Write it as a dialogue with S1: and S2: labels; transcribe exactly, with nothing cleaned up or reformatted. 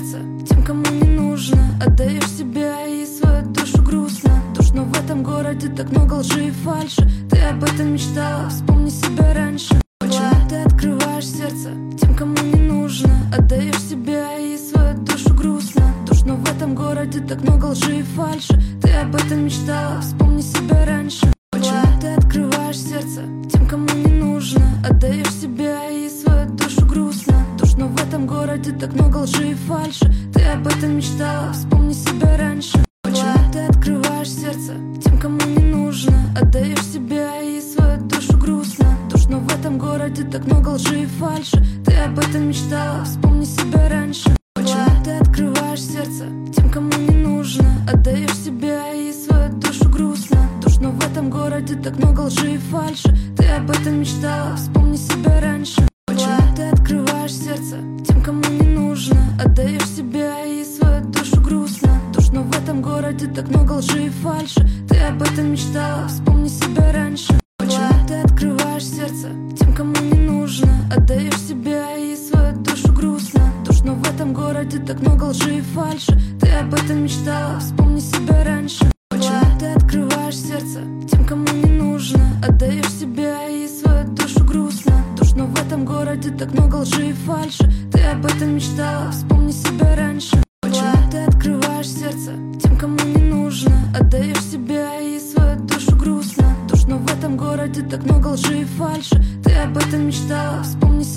S1: сердце тем, кому не нужно. Отдаешь себя и свою душу грустно. Душно в этом городе, так много лжи и фальши. Ты об этом мечтала, вспомни себя раньше. Почему ты открываешь сердце тем, кому не нужно? Отдаешь себя и свою душу грустно. Душно в этом городе, так много лжи и фальши. Ты об этом мечтала, вспомни себя раньше. Почему ты открываешь сердце тем, кому не нужно? Отдаешь себя и свою душу грустно. Душно в этом городе, так много лжи и фальши. Ты об этом мечтала, вспомни себя раньше. Почему ты открываешь сердце тем, кому не нужно? Отдаешь себя и свою душу грустно. Душно в этом городе, так много лжи и фальши. Ты об этом мечтала, вспомни себя раньше. Почему ты открываешь сердце тем, кому не нужно? Отдаешь себя и свою душу грустно. Душно в этом городе, так много лжи и фальши. Ты об этом мечтала, вспомни себя раньше. Почему ты открываешь сердце тем, кому не нужно? Отдаешь себя и свою душу грустно. Душно в этом городе, так много лжи и фальши. Ты об этом мечтала, вспомни себя раньше. Почему ты открываешь сердце тем, кому не нужно? Отдаешь себя и свою душу грустно. Душно в этом городе, так много лжи и фальши. Ты об этом мечтала, вспомни себя раньше. Почему ты открываешь сердце тем, кому не нужно? Отдаешь себя и свою душу грустно. Душно в этом городе, так много лжи и фальши. Ты об этом мечтала, вспомни себя раньше. Почему ты открываешь сердце тем, кому не нужно? Отдаешь себя и свою душу грустно. Душно в этом городе, так много лжи и фальши.